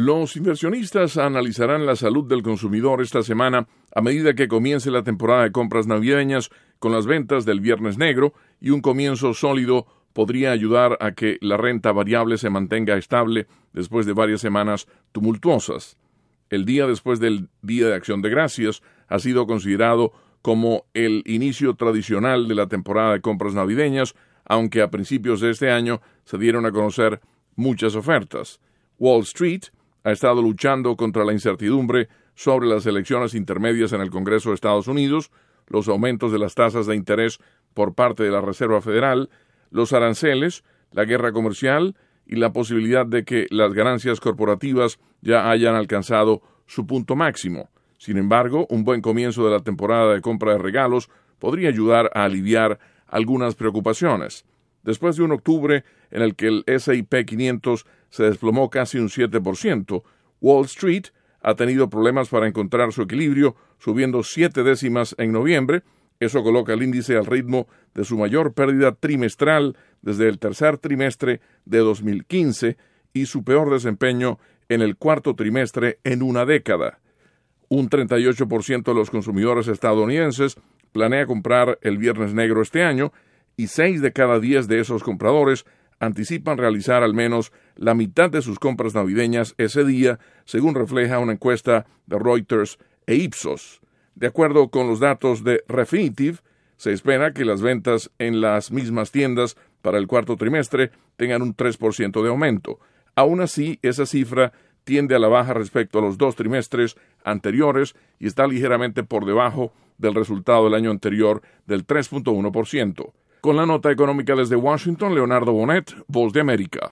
Los inversionistas analizarán la salud del consumidor esta semana a medida que comience la temporada de compras navideñas con las ventas del Viernes Negro, y un comienzo sólido podría ayudar a que la renta variable se mantenga estable después de varias semanas tumultuosas. El día después del Día de Acción de Gracias ha sido considerado como el inicio tradicional de la temporada de compras navideñas, aunque a principios de este año se dieron a conocer muchas ofertas. Wall Street ha estado luchando contra la incertidumbre sobre las elecciones intermedias en el Congreso de Estados Unidos, los aumentos de las tasas de interés por parte de la Reserva Federal, los aranceles, la guerra comercial y la posibilidad de que las ganancias corporativas ya hayan alcanzado su punto máximo. Sin embargo, un buen comienzo de la temporada de compra de regalos podría ayudar a aliviar algunas preocupaciones. Después de un octubre en el que el S&P 500 se desplomó casi un 7%, Wall Street ha tenido problemas para encontrar su equilibrio, subiendo 7 décimas en noviembre. Eso coloca el índice al ritmo de su mayor pérdida trimestral desde el tercer trimestre de 2015 y su peor desempeño en el cuarto trimestre en una década. Un 38% de los consumidores estadounidenses planea comprar el Viernes Negro este año, y 6 de cada 10 de esos compradores anticipan realizar al menos la mitad de sus compras navideñas ese día, según refleja una encuesta de Reuters e Ipsos. De acuerdo con los datos de Refinitiv, se espera que las ventas en las mismas tiendas para el cuarto trimestre tengan un 3% de aumento. Aún así, esa cifra tiende a la baja respecto a los 2 trimestres anteriores y está ligeramente por debajo del resultado del año anterior del 3.1%. Con la nota económica desde Washington, Leonardo Bonet, Voz de América.